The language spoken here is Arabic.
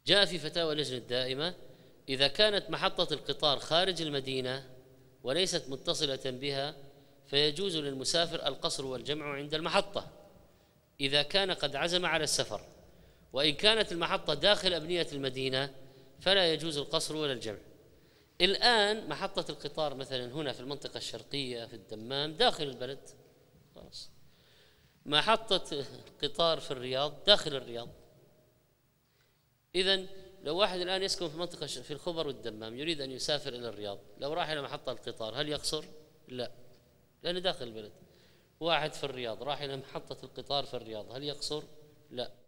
جاء في فتاوى اللجنة الدائمة: إذا كانت محطة القطار خارج المدينة وليست متصلة بها فيجوز للمسافر القصر والجمع عند المحطة إذا كان قد عزم على السفر، وإن كانت المحطة داخل أبنية المدينة فلا يجوز القصر ولا الجمع. الآن محطة القطار مثلا هنا في المنطقة الشرقية في الدمام داخل البلد، خلاص. محطة القطار في الرياض داخل الرياض. إذن لو واحد الآن يسكن في منطقة في الخبر والدمام يريد أن يسافر إلى الرياض، لو راح إلى محطة القطار هل يقصر؟ لا، لأنه داخل البلد. واحد في الرياض راح إلى محطة القطار في الرياض هل يقصر؟ لا.